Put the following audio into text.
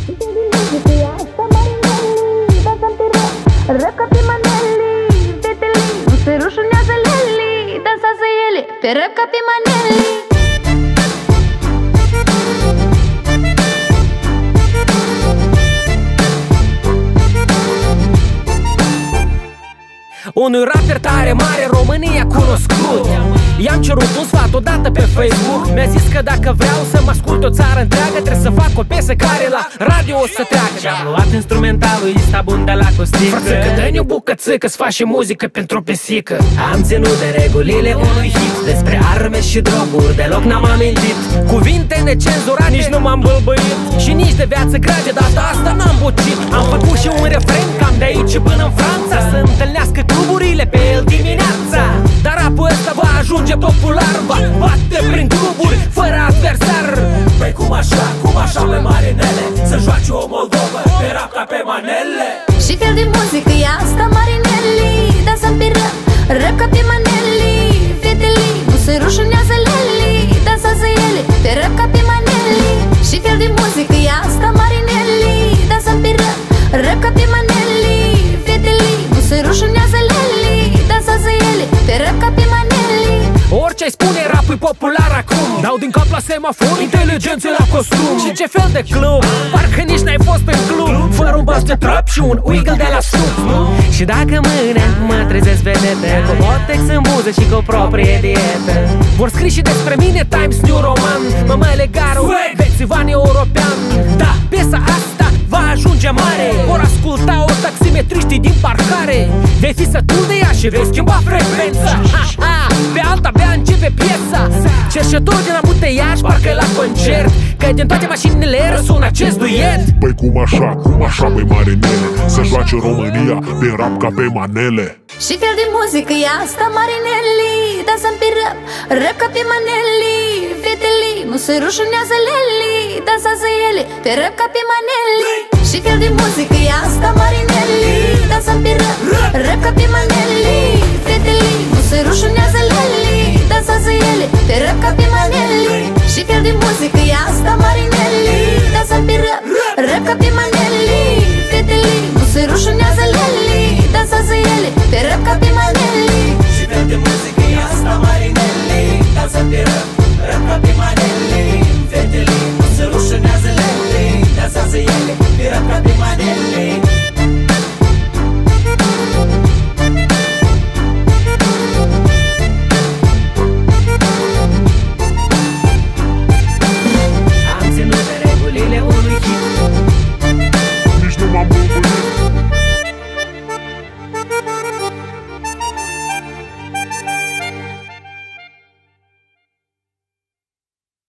Rap ca pe manele, fetele nu se rușunează lele, dansează ele pe rap ca pe manele. Unui rapper tare mare România cunoscut, i-am cerut un sfat odată pe Facebook. Mi-a zis că dacă vreau să mă ascult o țară întreagă, trebuie să fac o piesă care la radio o să treacă. Și-am luat instrumentalul ăsta bun de la Costică. Frățăcă, dă-ne o bucățică-ți faci și muzică pentru o pisică. Am ținut de regulile unui hit, despre arme și droguri deloc n-am amintit. Cuvinte necenzurate, nici nu m-am bâlbâit, și nici de viață grea de data asta n-am bucit. Am făcut și un refren cam de aici până în Franța, să întâlnească cluburile pe el dimineața. Dar rapul ăsta va ajunge popular, va bate prin cluburi fără adversar. Păi cum așa pe Marinele, să joace o Moldovă pe rap ca pe manele. Și fel de muzică e asta, Marinele, dansăm pe rap, rap ca pe manele. Fetele nu se rușunează lele, dansează ele pe rap ca pe manele. Și fel de muzică e asta, Marinele, dansăm pe rap, rap ca pe manele. Fetele nu se rușunează lele, dansează ele pe rap ca pe manele. Orice-ai spune, rap-ul popular acum, dau din cap la semafor, inteligențe la costum. Și ce fel de club, parcă nici n-ai fost în club, fără un bas de trap și un wiggle de la sub. Și dacă mâine mă trezesc vedete, cu botex în buză și cu proprie dietă, vor scrie și despre mine Times New Roman, Mămăile Garu, Bețivan european. Da, piesa asta va ajunge mare, vor asculta o taximetriștii din parcare. Vei fi sătul de ea și vei schimba frecvența. Pe alta abia începe piesa, cerșetor din ambuteiaj, parcă la concert, că din toate mașinile răsună acest duet. Păi cum așa pe Marinele, să joace România pe rap ca pe manele. Și fel de muzică e asta, Marinele, dansăm pe rap, rap ca pe manele. Fetele nu se rușunează lele, dansează ele pe rap ca pe manele. Și fel de muzică e asta, Marinele, dansăm pe rap, rap ca pe manele. Fetele nu se rușunează lele, dansează ele pe rap ca pe manele. Și fel de muzică e asta,